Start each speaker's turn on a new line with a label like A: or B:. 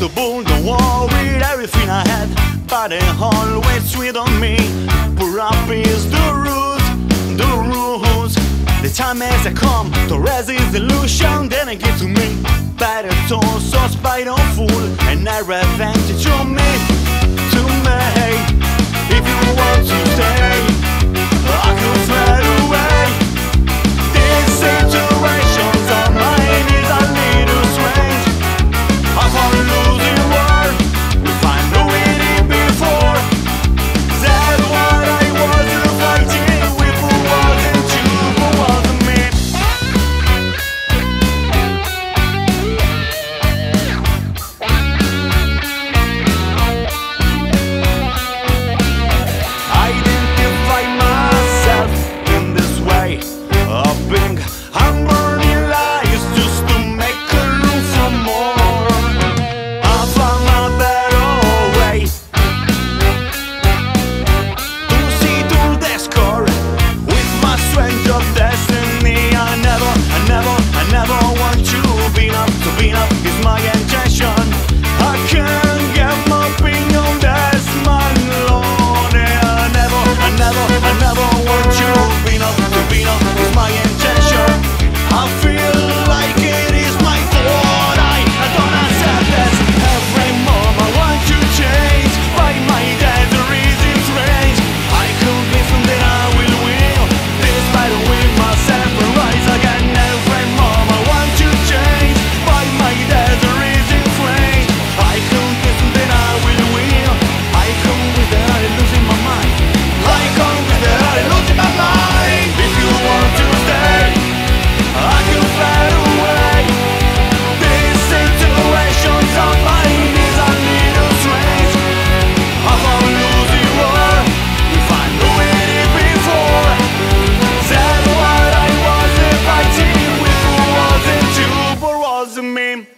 A: comfortable, don't worry, everything I had, but they always sweet on me. Poor up is the rules. The time has come to resist the illusion, then it gives to me. Better told, so spiteful, and I revenge it to me. If you want to stay, I could fade away. These situations on mine is a little strange. I can't lose the war if I knew it before. That's what I was fighting with, who wasn't you, who wasn't me. I identify myself in this way of being I'm burning lies just to make a room for more. I found a better way to see through the score with my strength of destiny. I never want you to be up is my intention. I can't get my opinion, that's my Lord. I never want you to be up is my intention. I feel like it is my fault. I don't accept this. Every moment I want to change, by my dad the reason strange. I could listen that I will win, despite with myself and rise again. Every moment I want to change, by my dad the reason strange. I could listen that I will win. I could with that I'm losing my mind. I come with that I'm losing my mind. If you want to stay, I can fly away. These situations of mine is a little strange. I won't lose the war if I knew it before. That's what I was fighting with, who wasn't you, but wasn't me.